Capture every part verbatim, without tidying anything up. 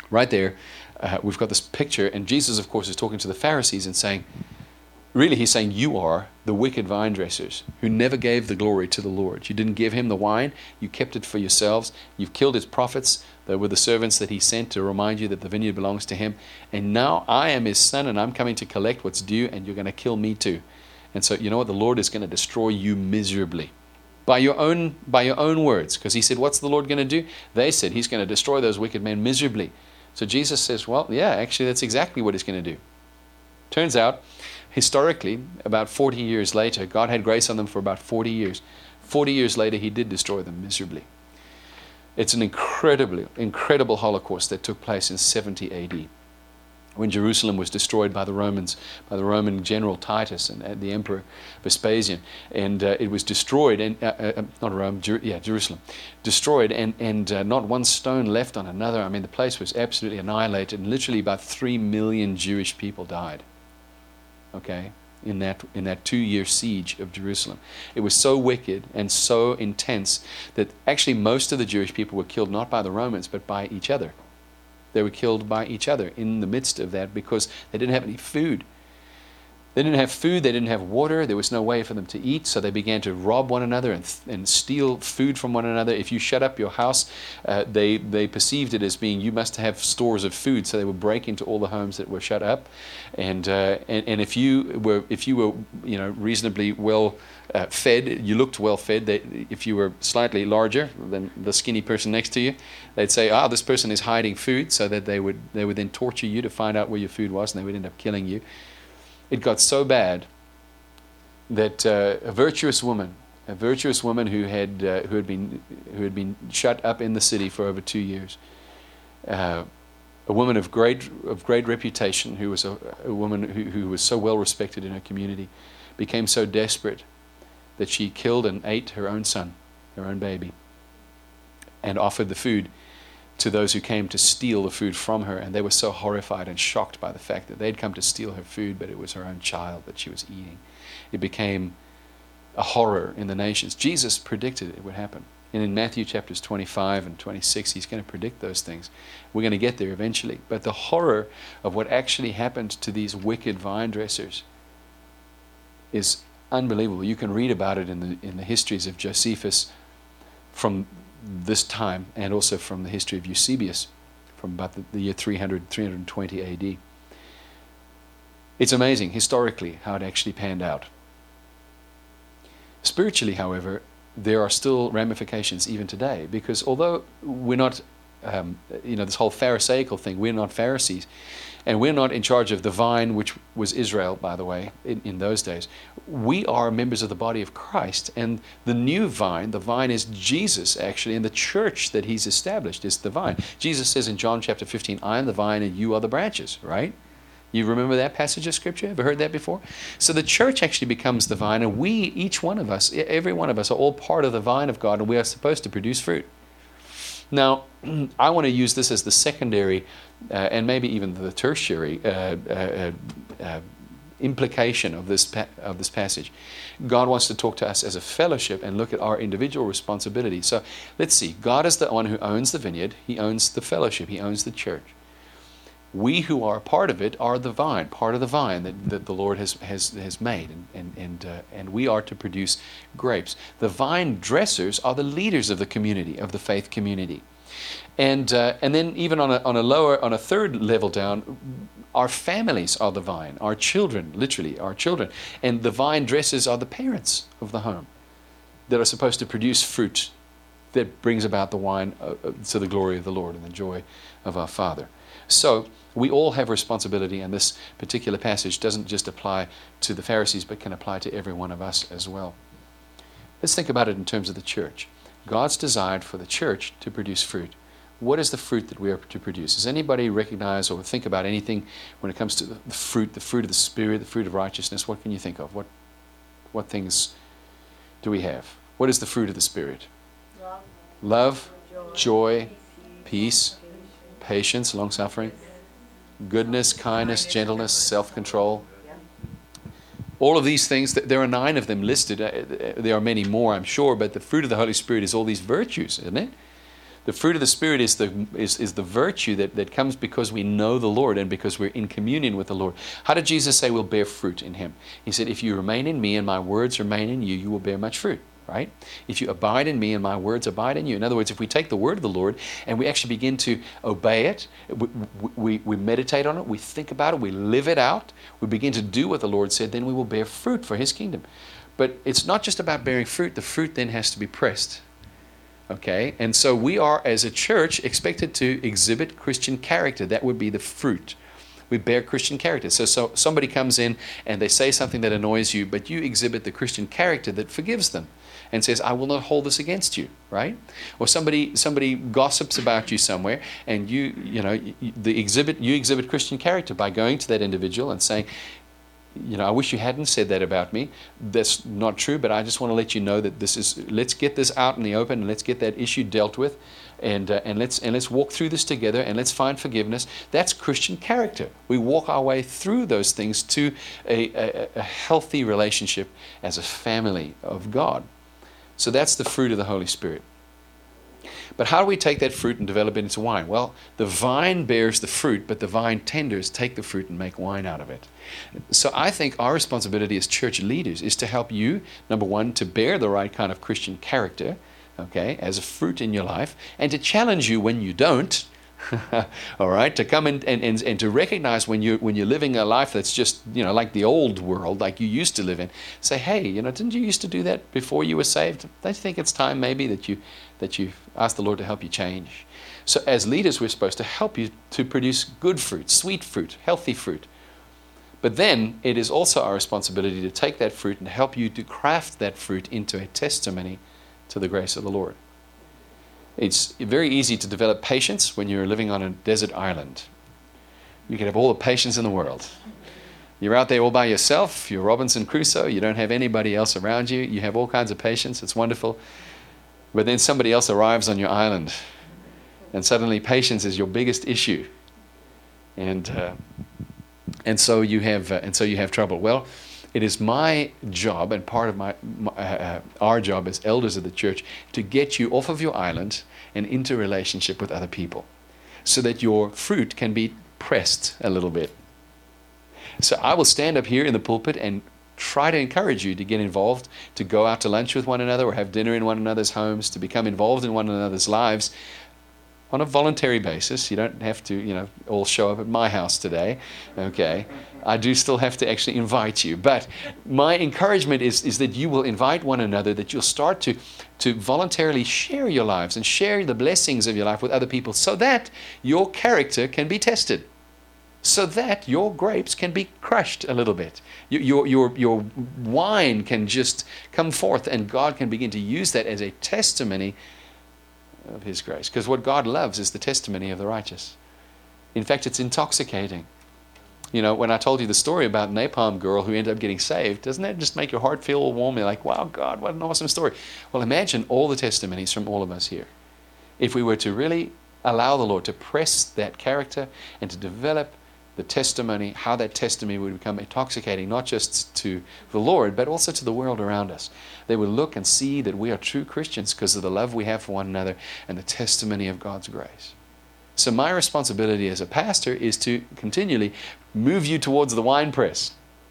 right there, uh, we've got this picture, and Jesus, of course, is talking to the Pharisees and saying, really, he's saying, you are the wicked vine dressers who never gave the glory to the Lord. You didn't give him the wine. You kept it for yourselves. You've killed his prophets. They were the servants that he sent to remind you that the vineyard belongs to him. And now I am his son, and I'm coming to collect what's due, and you're going to kill me too. And so, you know what? The Lord is going to destroy you miserably. By your own, by your own words. Because he said, what's the Lord going to do? They said, he's going to destroy those wicked men miserably. So Jesus says, well, yeah, actually, that's exactly what he's going to do. Turns out, historically, about forty years later, God had grace on them for about forty years. forty years later, he did destroy them miserably. It's an incredibly, incredible Holocaust that took place in seventy A D, when Jerusalem was destroyed by the Romans, by the Roman general Titus and uh, the Emperor Vespasian. And uh, it was destroyed, and uh, uh, not Rome, Jer- yeah, Jerusalem, destroyed, and, and uh, not one stone left on another. I mean, the place was absolutely annihilated, and literally about three million Jewish people died. Okay, in that in that two-year siege of Jerusalem. It was so wicked and so intense that actually most of the Jewish people were killed not by the Romans, but by each other. They were killed by each other in the midst of that because they didn't have any food. They didn't have food, they didn't have water, there was no way for them to eat, so they began to rob one another and, and steal food from one another. If you shut up your house, uh, they, they perceived it as being, you must have stores of food, so they would break into all the homes that were shut up. And uh, and, and if you were if you were you know reasonably well uh, fed, you looked well fed, they, if you were slightly larger than the skinny person next to you, they'd say, ah, this person is hiding food, so that they would they would then torture you to find out where your food was, and they would end up killing you. It got so bad that uh, a virtuous woman, a virtuous woman who had uh, who had been who had been shut up in the city for over two years, uh, a woman of great of great reputation, who was a, a woman who, who was so well respected in her community, became so desperate that she killed and ate her own son, her own baby, and offered the food to those who came to steal the food from her, and they were so horrified and shocked by the fact that they'd come to steal her food, but it was her own child that she was eating. It became a horror in the nations. Jesus predicted it would happen. And in Matthew chapters twenty-five and twenty-six, he's going to predict those things. We're going to get there eventually. But the horror of what actually happened to these wicked vine dressers is unbelievable. You can read about it in the in the histories of Josephus from this time, and also from the history of Eusebius from about the, the year three hundred, three twenty A D. It's amazing historically how it actually panned out. Spiritually, however, there are still ramifications even today, because although we're not, um, you know, this whole Pharisaical thing, we're not Pharisees, and we're not in charge of the vine, which was Israel, by the way, in, in those days. We are members of the body of Christ, and the new vine, the vine is Jesus, actually, and the church that he's established is the vine. Jesus says in John chapter fifteen, I am the vine and you are the branches, right? You remember that passage of Scripture? Ever heard that before? So the church actually becomes the vine, and we, each one of us, every one of us, are all part of the vine of God, and we are supposed to produce fruit. Now, I want to use this as the secondary uh, and maybe even the tertiary uh, uh, uh, implication of this pa- of this passage. God wants to talk to us as a fellowship and look at our individual responsibility. So let's see. God is the one who owns the vineyard. He owns the fellowship. He owns the church. We who are part of it are the vine, part of the vine that, that the Lord has has, has made, and and and, uh, and we are to produce grapes. The vine dressers are the leaders of the community, of the faith community, and uh, and then even on a on a lower on a third level down, our families are the vine, our children, literally our children, and the vine dressers are the parents of the home that are supposed to produce fruit that brings about the wine uh, to the glory of the Lord and the joy of our Father. So we all have responsibility, and this particular passage doesn't just apply to the Pharisees, but can apply to every one of us as well. Let's think about it in terms of the church. God's desired for the church to produce fruit. What is the fruit that we are to produce? Does anybody recognize or think about anything when it comes to the, the fruit, the fruit of the Spirit, the fruit of righteousness? What can you think of? What, what things do we have? What is the fruit of the Spirit? Love, Love, joy, joy, peace, patience, long-suffering, goodness, kindness, gentleness, self-control. All of these things, there are nine of them listed. There are many more, I'm sure, but the fruit of the Holy Spirit is all these virtues, isn't it? The fruit of the Spirit is the is, is the virtue that, that comes because we know the Lord and because we're in communion with the Lord. How did Jesus say we'll bear fruit in Him? He said, if you remain in me and my words remain in you, you will bear much fruit, right? If you abide in me and my words abide in you. In other words, if we take the word of the Lord and we actually begin to obey it, we, we, we meditate on it, we think about it, we live it out, we begin to do what the Lord said, then we will bear fruit for His kingdom. But it's not just about bearing fruit. The fruit then has to be pressed. Okay, and so we are, as a church, expected to exhibit Christian character. That would be the fruit. We bear Christian character. So, so somebody comes in and they say something that annoys you, but you exhibit the Christian character that forgives them and says, I will not hold this against you, right? Or somebody somebody gossips about you somewhere, and you you know you, the exhibit you exhibit Christian character by going to that individual and saying, you know, I wish you hadn't said that about me. That's not true, but I just want to let you know that this is, let's get this out in the open and let's get that issue dealt with, and uh, and let's and let's walk through this together and let's find forgiveness. That's Christian character. We walk our way through those things to a, a, a healthy relationship as a family of God. So that's the fruit of the Holy Spirit. But how do we take that fruit and develop it into wine? Well, the vine bears the fruit, but the vine tenders take the fruit and make wine out of it. So I think our responsibility as church leaders is to help you, number one, to bear the right kind of Christian character, okay, as a fruit in your life, and to challenge you when you don't. All right, to come in and, and, and to recognize when you're, when you're living a life that's just, you know, like the old world, like you used to live in. Say, hey, you know, didn't you used to do that before you were saved? Don't you think it's time maybe that you that you ask the Lord to help you change? So as leaders, we're supposed to help you to produce good fruit, sweet fruit, healthy fruit. But then it is also our responsibility to take that fruit and help you to craft that fruit into a testimony to the grace of the Lord. It's very easy to develop patience when you're living on a desert island. You can have all the patience in the world. You're out there all by yourself. You're Robinson Crusoe. You don't have anybody else around you. You have all kinds of patience. It's wonderful. But then somebody else arrives on your island, and suddenly patience is your biggest issue. And uh, and so you have uh, and so you have trouble. Well, it is my job, and part of my, my uh, our job as elders of the church, to get you off of your island and into relationship with other people, so that your fruit can be pressed a little bit. So I will stand up here in the pulpit and try to encourage you to get involved, to go out to lunch with one another or have dinner in one another's homes, to become involved in one another's lives on a voluntary basis. You don't have to, you know, all show up at my house today, okay? I do still have to actually invite you. But my encouragement is, is that you will invite one another, that you'll start to, to voluntarily share your lives and share the blessings of your life with other people, so that your character can be tested, so that your grapes can be crushed a little bit. Your, your, your, your wine can just come forth, and God can begin to use that as a testimony of His grace. Because what God loves is the testimony of the righteous. In fact, it's intoxicating. You know, when I told you the story about Napalm Girl who ended up getting saved, doesn't that just make your heart feel all warm? You're like, wow, God, what an awesome story. Well, imagine all the testimonies from all of us here. If we were to really allow the Lord to press that character and to develop the testimony, how that testimony would become intoxicating, not just to the Lord, but also to the world around us. They would look and see that we are true Christians because of the love we have for one another and the testimony of God's grace. So my responsibility as a pastor is to continually move you towards the wine press.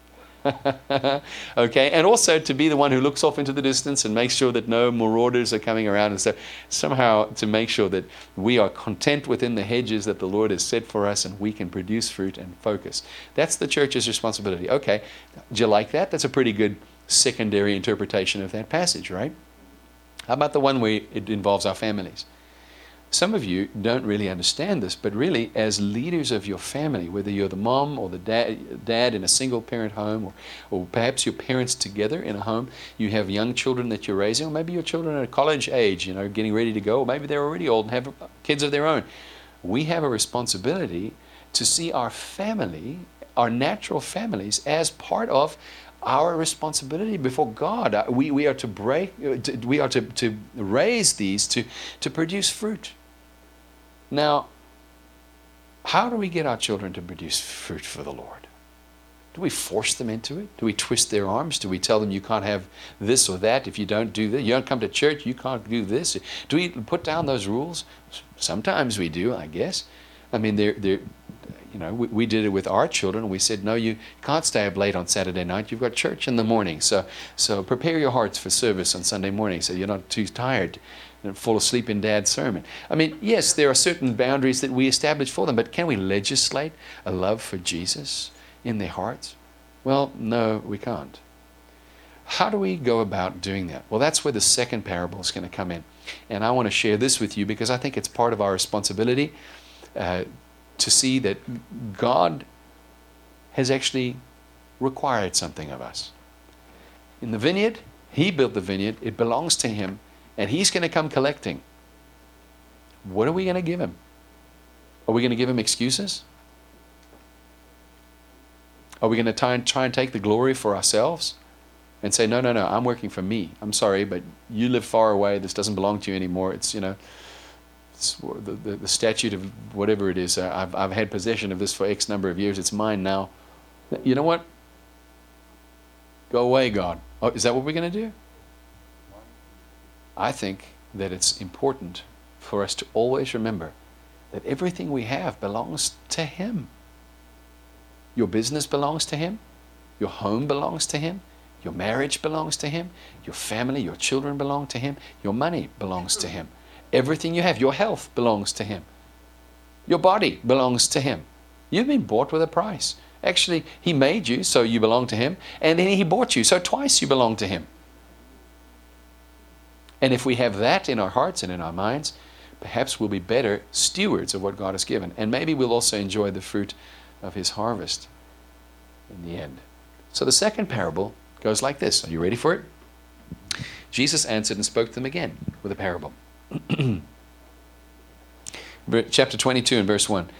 Okay, and also to be the one who looks off into the distance and makes sure that no marauders are coming around, and so somehow to make sure that we are content within the hedges that the Lord has set for us, and we can produce fruit and focus. That's the church's responsibility. Okay, do you like that? That's a pretty good secondary interpretation of that passage, right? How about the one where it involves our families? Some of you don't really understand this, but really as leaders of your family, whether you're the mom or the dad, dad in a single parent home, or, or perhaps your parents together in a home, you have young children that you're raising, or maybe your children are at college age, you know, getting ready to go, or maybe they're already old and have kids of their own. We have a responsibility to see our family, our natural families, as part of our responsibility before God. We, we are to break, we are to, to raise these to, to produce fruit. Now, how do we get our children to produce fruit for the Lord? Do we force them into it? Do we twist their arms? Do we tell them you can't have this or that if you don't do this? You don't come to church, you can't do this. Do we put down those rules? Sometimes we do, I guess. I mean, they're, they're, you know, we, we did it with our children. We said, no, you can't stay up late on Saturday night. You've got church in the morning. So, so prepare your hearts for service on Sunday morning so you're not too tired and fall asleep in Dad's sermon. I mean, yes, there are certain boundaries that we establish for them, but can we legislate a love for Jesus in their hearts? Well, no, we can't. How do we go about doing that? Well, that's where the second parable is going to come in. And I want to share this with you because I think it's part of our responsibility uh, to see that God has actually required something of us. In the vineyard, He built the vineyard. It belongs to Him. And He's going to come collecting. What are we going to give Him? Are we going to give Him excuses? Are we going to try and, try and take the glory for ourselves and say, no, no, no, I'm working for me. I'm sorry, but you live far away. This doesn't belong to you anymore. It's, you know, it's the, the, the statute of whatever it is. Uh, I've, I've had possession of this for X number of years. It's mine now. You know what? Go away, God. Oh, is that what we're going to do? I think that it's important for us to always remember that everything we have belongs to Him. Your business belongs to Him. Your home belongs to Him. Your marriage belongs to Him. Your family, your children belong to Him. Your money belongs to Him. Everything you have, your health belongs to Him. Your body belongs to Him. You've been bought with a price. Actually, He made you, so you belong to Him. And then He bought you, so twice you belong to Him. And if we have that in our hearts and in our minds, perhaps we'll be better stewards of what God has given. And maybe we'll also enjoy the fruit of His harvest in the end. So the second parable goes like this. Are you ready for it? Jesus answered and spoke to them again with a parable. Chapter twenty-two and verse one.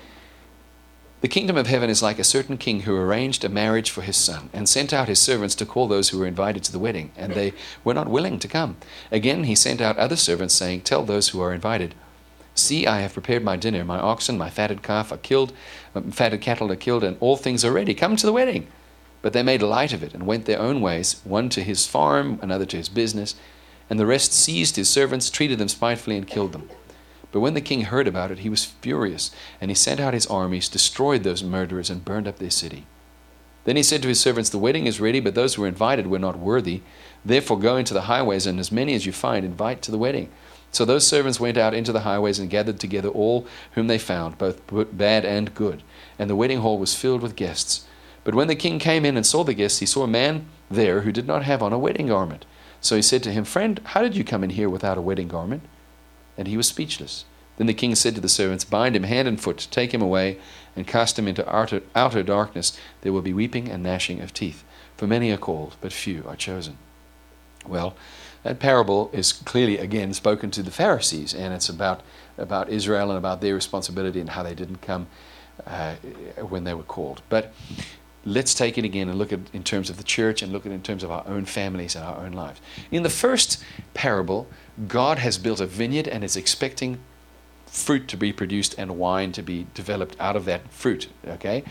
The kingdom of heaven is like a certain king who arranged a marriage for his son and sent out his servants to call those who were invited to the wedding, and they were not willing to come. Again he sent out other servants, saying, tell those who are invited, see, I have prepared my dinner. My oxen, my fatted calf are killed, my fatted cattle are killed, and all things are ready. Come to the wedding. But they made light of it and went their own ways, one to his farm, another to his business, and the rest seized his servants, treated them spitefully, and killed them. But when the king heard about it, he was furious, and he sent out his armies, destroyed those murderers, and burned up their city. Then he said to his servants, the wedding is ready, but those who were invited were not worthy. Therefore go into the highways, and as many as you find, invite to the wedding. So those servants went out into the highways and gathered together all whom they found, both bad and good. And the wedding hall was filled with guests. But when the king came in and saw the guests, he saw a man there who did not have on a wedding garment. So he said to him, friend, how did you come in here without a wedding garment? And he was speechless. Then the king said to the servants, bind him hand and foot, take him away, and cast him into outer, outer darkness. There will be weeping and gnashing of teeth. For many are called, but few are chosen. Well, that parable is clearly, again, spoken to the Pharisees, and it's about, about Israel and about their responsibility and how they didn't come uh, when they were called. But let's take it again and look at it in terms of the church and look at it in terms of our own families and our own lives. In the first parable, God has built a vineyard and is expecting fruit to be produced and wine to be developed out of that fruit, okay?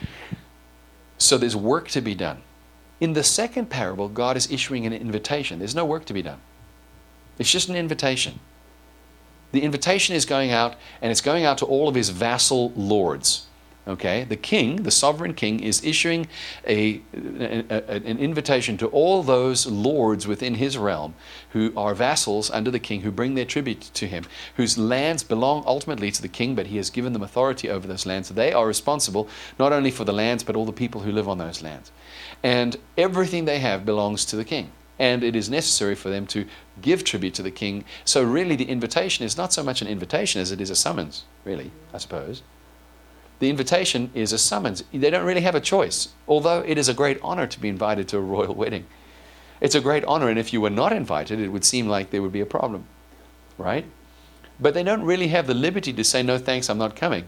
So there's work to be done. In the second parable, God is issuing an invitation. There's no work to be done. It's just an invitation. The invitation is going out, and it's going out to all of his vassal lords. Okay, the king, the sovereign king, is issuing a, a, a, an invitation to all those lords within his realm who are vassals under the king, who bring their tribute to him, whose lands belong ultimately to the king, but he has given them authority over those lands. So they are responsible not only for the lands, but all the people who live on those lands. And everything they have belongs to the king. And it is necessary for them to give tribute to the king. So really the invitation is not so much an invitation as it is a summons, really, I suppose. The invitation is a summons. They don't really have a choice, although it is a great honor to be invited to a royal wedding. It's a great honor, and if you were not invited, it would seem like there would be a problem, right? But they don't really have the liberty to say, no thanks, I'm not coming.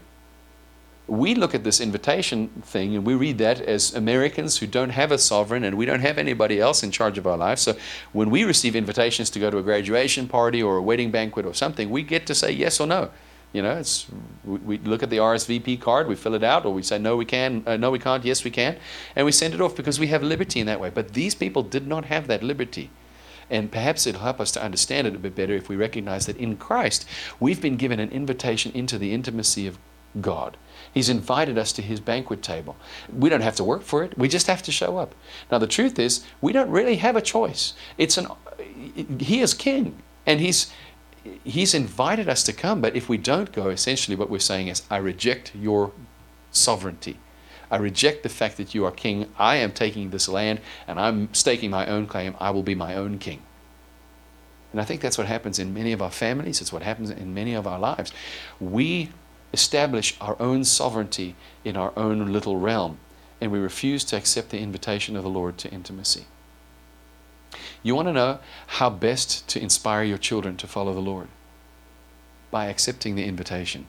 We look at this invitation thing, and we read that as Americans who don't have a sovereign, and we don't have anybody else in charge of our lives. So when we receive invitations to go to a graduation party or a wedding banquet or something, we get to say yes or no. You know, it's we, we look at the R S V P card, we fill it out, or we say, no, we can, uh, no, we can't, yes, we can, and we send it off because we have liberty in that way. But these people did not have that liberty. And perhaps it'll help us to understand it a bit better if we recognize that in Christ, we've been given an invitation into the intimacy of God. He's invited us to his banquet table. We don't have to work for it. We just have to show up. Now, the truth is, we don't really have a choice. It's an, he is king, and he's, he's invited us to come. But if we don't go, essentially what we're saying is, I reject your sovereignty. I reject the fact that you are king. I am taking this land, and I'm staking my own claim. I will be my own king. And I think that's what happens in many of our families. It's what happens in many of our lives. We establish our own sovereignty in our own little realm, and we refuse to accept the invitation of the Lord to intimacy. You want to know how best to inspire your children to follow the Lord? By accepting the invitation.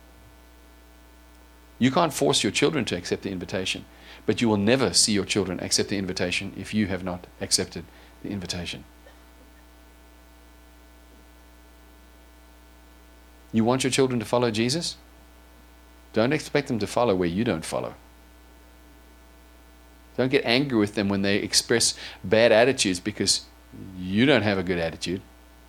You can't force your children to accept the invitation, but you will never see your children accept the invitation if you have not accepted the invitation. You want your children to follow Jesus? Don't expect them to follow where you don't follow. Don't get angry with them when they express bad attitudes because you don't have a good attitude.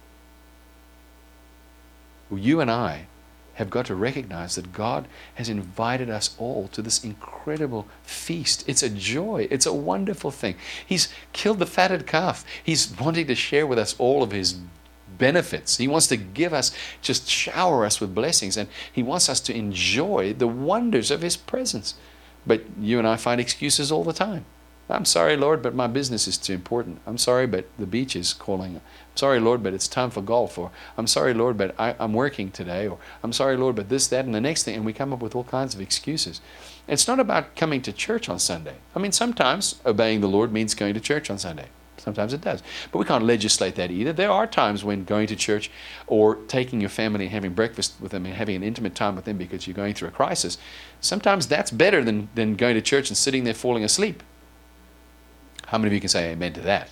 Well, you and I have got to recognize that God has invited us all to this incredible feast. It's a joy. It's a wonderful thing. He's killed the fatted calf. He's wanting to share with us all of his benefits. He wants to give us, just shower us with blessings, and he wants us to enjoy the wonders of his presence. But you and I find excuses all the time. I'm sorry, Lord, but my business is too important. I'm sorry, but the beach is calling. I'm sorry, Lord, but it's time for golf. Or I'm sorry, Lord, but I, I'm working today. Or I'm sorry, Lord, but this, that, and the next thing. And we come up with all kinds of excuses. It's not about coming to church on Sunday. I mean, sometimes obeying the Lord means going to church on Sunday. Sometimes it does. But we can't legislate that either. There are times when going to church or taking your family and having breakfast with them and having an intimate time with them because you're going through a crisis, sometimes that's better than, than going to church and sitting there falling asleep. How many of you can say amen to that?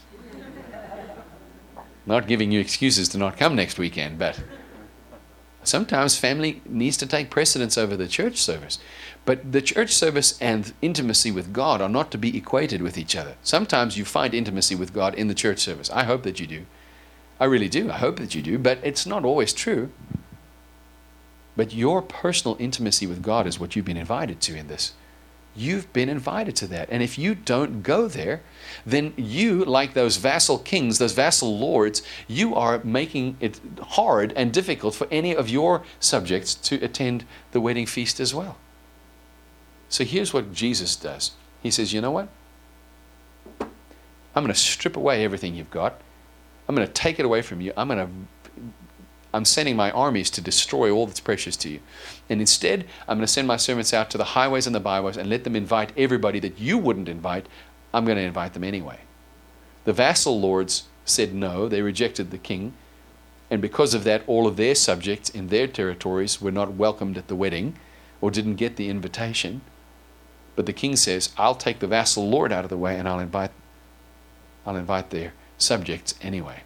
Not giving you excuses to not come next weekend, but sometimes family needs to take precedence over the church service. But the church service and intimacy with God are not to be equated with each other. Sometimes you find intimacy with God in the church service. I hope that you do. I really do. I hope that you do. But it's not always true. But your personal intimacy with God is what you've been invited to in this. You've been invited to that. And if you don't go there, then you, like those vassal kings, those vassal lords, you are making it hard and difficult for any of your subjects to attend the wedding feast as well. So here's what Jesus does. He says, you know what? I'm going to strip away everything you've got. I'm going to take it away from you. I'm going to I'm sending my armies to destroy all that's precious to you. And instead, I'm going to send my servants out to the highways and the byways and let them invite everybody that you wouldn't invite. I'm going to invite them anyway. The vassal lords said no. They rejected the king. And because of that, all of their subjects in their territories were not welcomed at the wedding or didn't get the invitation. But the king says, I'll take the vassal lord out of the way and I'll invite, I'll invite their subjects anyway.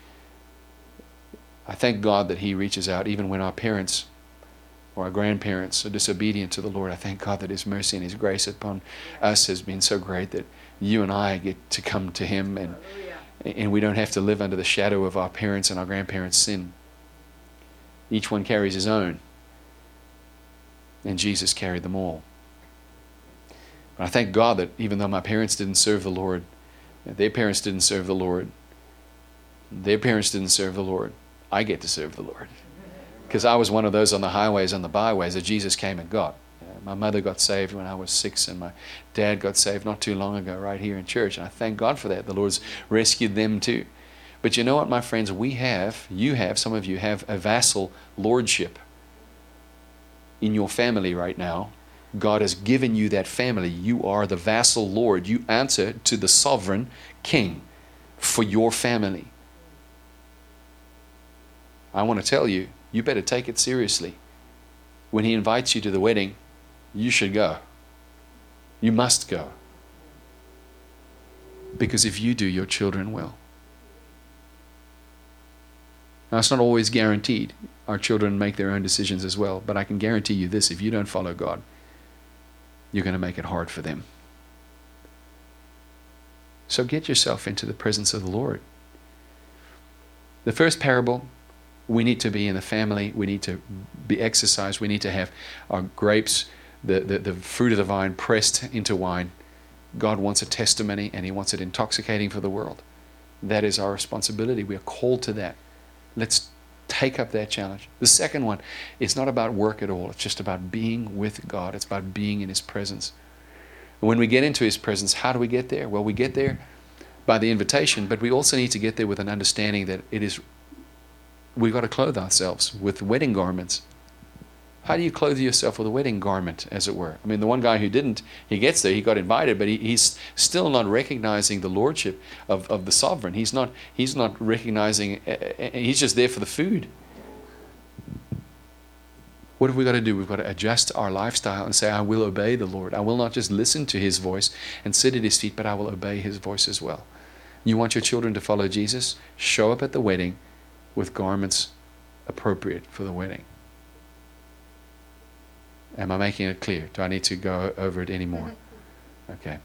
I thank God that he reaches out even when our parents or our grandparents are disobedient to the Lord. I thank God that his mercy and his grace upon us has been so great that you and I get to come to him, and, and we don't have to live under the shadow of our parents' and our grandparents' sin. Each one carries his own, and Jesus carried them all. But I thank God that even though my parents didn't serve the Lord, their parents didn't serve the Lord, their parents didn't serve the Lord, I get to serve the Lord. Because I was one of those on the highways and the byways that Jesus came and got. Uh, my mother got saved when I was six, and my dad got saved not too long ago right here in church. And I thank God for that. The Lord's rescued them too. But you know what, my friends? We have, you have, some of you have a vassal lordship in your family right now. God has given you that family. You are the vassal lord. You answer to the sovereign king for your family. I want to tell you, you better take it seriously. When he invites you to the wedding, you should go. You must go. Because if you do, your children will. Now, it's not always guaranteed. Our children make their own decisions as well. But I can guarantee you this, if you don't follow God, you're going to make it hard for them. So get yourself into the presence of the Lord. The first parable, we need to be in the family. We need to be exercised. We need to have our grapes, the, the, the fruit of the vine, pressed into wine. God wants a testimony, and He wants it intoxicating for the world. That is our responsibility. We are called to that. Let's take up that challenge. The second one is not about work at all. It's just about being with God. It's about being in His presence. And when we get into His presence, how do we get there? Well, we get there by the invitation, but we also need to get there with an understanding that it is, we've got to clothe ourselves with wedding garments. How do you clothe yourself with a wedding garment, as it were? I mean, the one guy who didn't, he gets there, he got invited, but he, he's still not recognizing the lordship of, of the sovereign. He's not, he's not recognizing, uh, he's just there for the food. What have we got to do? We've got to adjust our lifestyle and say, I will obey the Lord. I will not just listen to His voice and sit at His feet, but I will obey His voice as well. You want your children to follow Jesus? Show up at the wedding with garments appropriate for the wedding. Am I making it clear? Do I need to go over it anymore? Okay.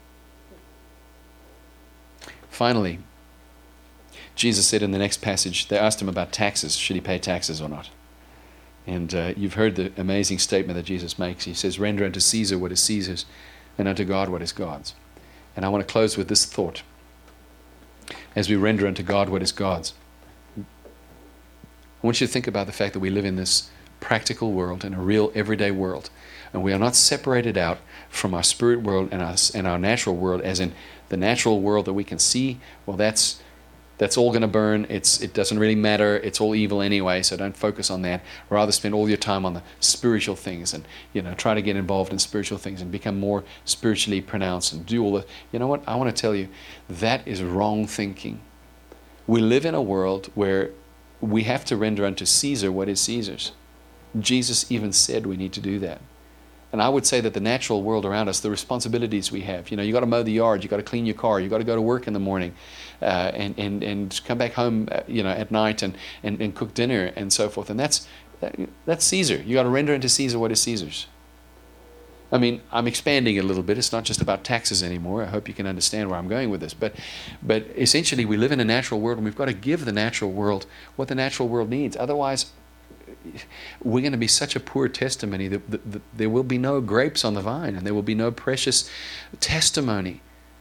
Finally, Jesus said in the next passage, they asked Him about taxes. Should He pay taxes or not? And uh, you've heard the amazing statement that Jesus makes. He says, render unto Caesar what is Caesar's, and unto God what is God's. And I want to close with this thought. As we render unto God what is God's, I want you to think about the fact that we live in this practical world, in a real everyday world, and we are not separated out from our spirit world and our, and our natural world, as in the natural world that we can see. Well, that's that's all going to burn. It's it doesn't really matter. It's all evil anyway, so don't focus on that. Rather spend all your time on the spiritual things, and you know try to get involved in spiritual things and become more spiritually pronounced and do all the. You know what? I want to tell you, that is wrong thinking. We live in a world where we have to render unto Caesar what is Caesar's. Jesus even said we need to do that. And I would say that the natural world around us, the responsibilities we have, you know, you got to mow the yard, you got to clean your car, you got to go to work in the morning, uh, and, and, and come back home, uh, you know, at night and, and, and cook dinner and so forth. And that's, that's Caesar. You got to render unto Caesar what is Caesar's. I mean, I'm expanding it a little bit. It's not just about taxes anymore. I hope you can understand where I'm going with this. But, but essentially, we live in a natural world, and we've got to give the natural world what the natural world needs. Otherwise, we're going to be such a poor testimony that, that, that there will be no grapes on the vine, and there will be no precious testimony.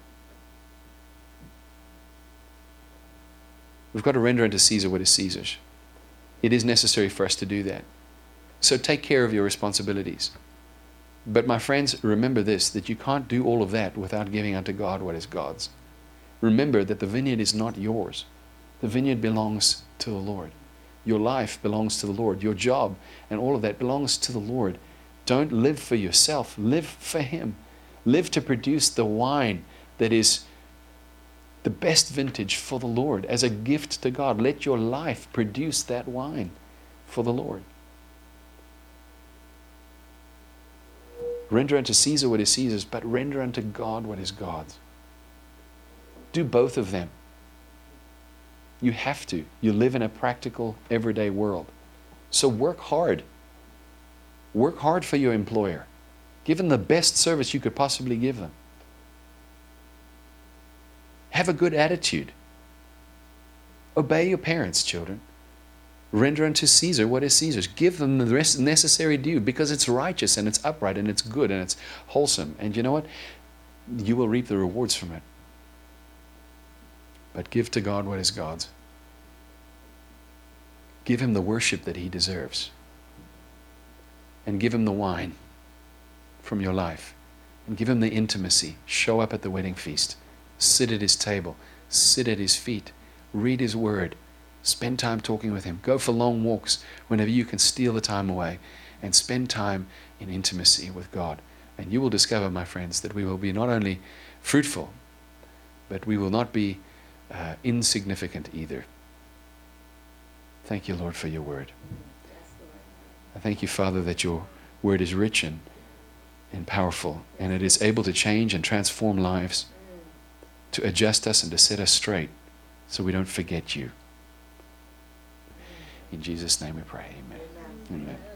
We've got to render unto Caesar what is Caesar's. It is necessary for us to do that. So take care of your responsibilities. But my friends, remember this, that you can't do all of that without giving unto God what is God's. Remember that the vineyard is not yours. The vineyard belongs to the Lord. Your life belongs to the Lord. Your job and all of that belongs to the Lord. Don't live for yourself. Live for Him. Live to produce the wine that is the best vintage for the Lord as a gift to God. Let your life produce that wine for the Lord. Render unto Caesar what is Caesar's, but render unto God what is God's. Do both of them. You have to. You live in a practical, everyday world. So work hard. Work hard for your employer. Give them the best service you could possibly give them. Have a good attitude. Obey your parents, children. Render unto Caesar what is Caesar's. Give them the rest necessary due, because it's righteous and it's upright and it's good and it's wholesome. And you know what? You will reap the rewards from it. But give to God what is God's. Give Him the worship that He deserves. And give Him the wine from your life. And give Him the intimacy. Show up at the wedding feast. Sit at His table. Sit at His feet. Read His word. Spend time talking with Him. Go for long walks whenever you can steal the time away. And spend time in intimacy with God. And you will discover, my friends, that we will be not only fruitful, but we will not be uh, insignificant either. Thank you, Lord, for your word. I thank you, Father, that your word is rich and, and powerful, and it is able to change and transform lives, to adjust us and to set us straight so we don't forget you. In Jesus' name we pray. Amen. Amen.